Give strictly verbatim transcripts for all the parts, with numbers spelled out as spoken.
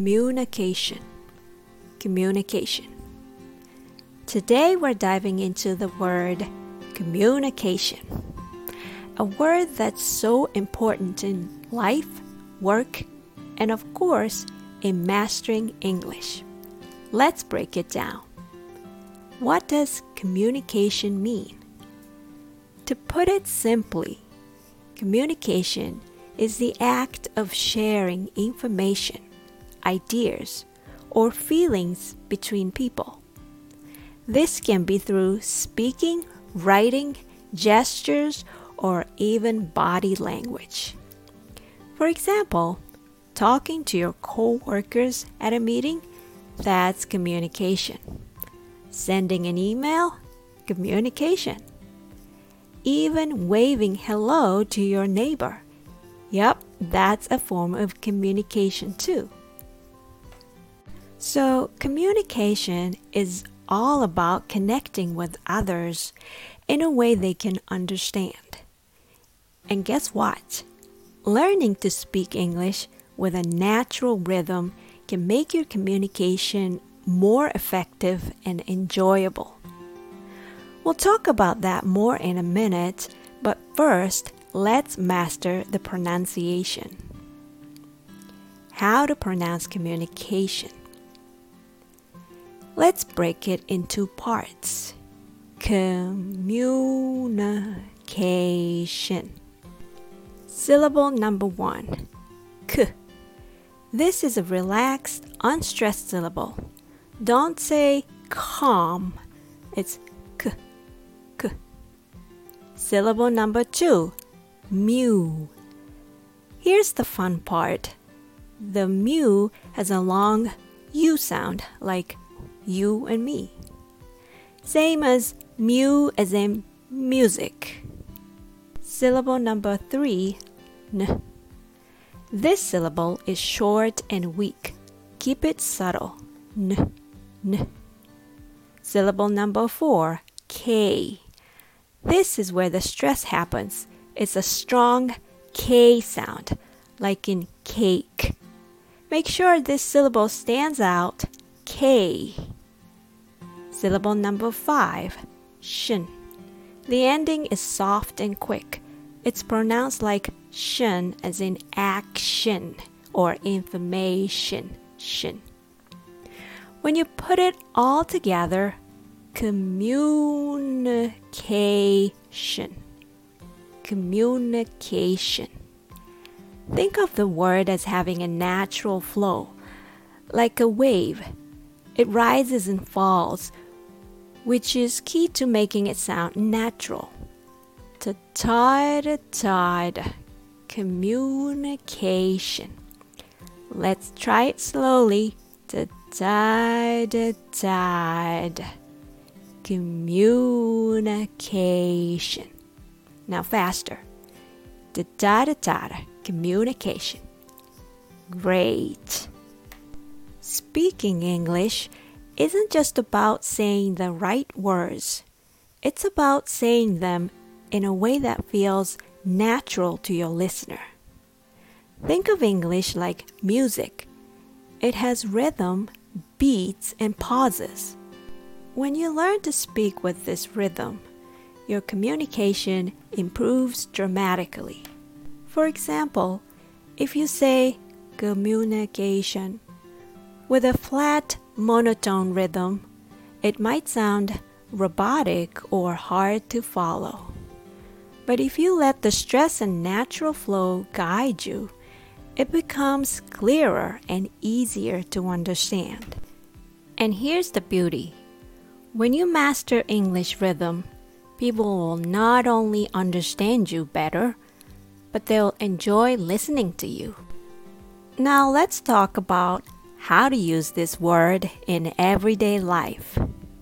Communication. Communication. Today we're diving into the word communication, a word that's so important in life, work, and of course, in mastering English. Let's break it down. What does communication mean? To put it simply, communication is the act of sharing information, ideas, or feelings between people. This can be through speaking, writing, gestures, or even body language. For example, talking to your co-workers at a meeting, that's communication. Sending an email, communication. Even waving hello to your neighbor. Yep, that's a form of communication too. So, communication is all about connecting with others in a way they can understand. And guess what? Learning to speak English with a natural rhythm can make your communication more effective and enjoyable. We'll talk about that more in a minute, but first, let's master the pronunciation. How to pronounce communication. Let's break it into parts. Communication. Syllable number one, k. This is a relaxed, unstressed syllable. Don't say calm. It's k, k. Syllable number two, mew. Here's the fun part. The mew has a long U sound, like you and me. Same as mew as in music. Syllable number three, n. This syllable is short and weak. Keep it subtle. N, n. Syllable number four, k. This is where the stress happens. It's a strong K sound, like in cake. Make sure this syllable stands out, K. Syllable number five, shin. The ending is soft and quick. It's pronounced like shin as in action or information, shin. When you put it all together, communication. Communication. Think of the word as having a natural flow, like a wave. It rises and falls, which is key to making it sound natural. To tide, tide, communication. Let's try it slowly. To tide, tide, communication. Now faster. Da da da da, communication. Great. Speaking English isn't just about saying the right words. It's about saying them in a way that feels natural to your listener. Think of English like music. It has rhythm, beats, and pauses. When you learn to speak with this rhythm, your communication improves dramatically. For example, if you say communication with a flat, monotone rhythm, it might sound robotic or hard to follow. But if you let the stress and natural flow guide you, it becomes clearer and easier to understand. And here's the beauty. When you master English rhythm, people will not only understand you better, but they'll enjoy listening to you. Now let's talk about how to use this word in everyday life.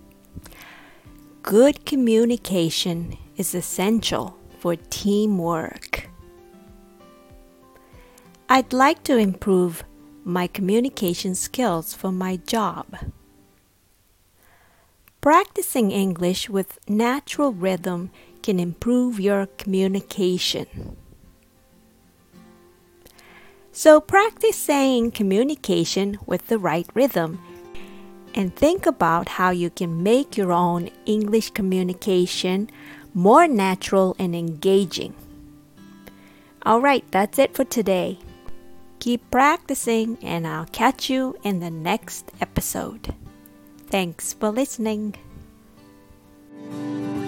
Good communication is essential for teamwork. I'd like to improve my communication skills for my job. Practicing English with natural rhythm can improve your communication. So practice saying communication with the right rhythm and think about how you can make your own English communication more natural and engaging. Alright, that's it for today. Keep practicing and I'll catch you in the next episode. Thanks for listening.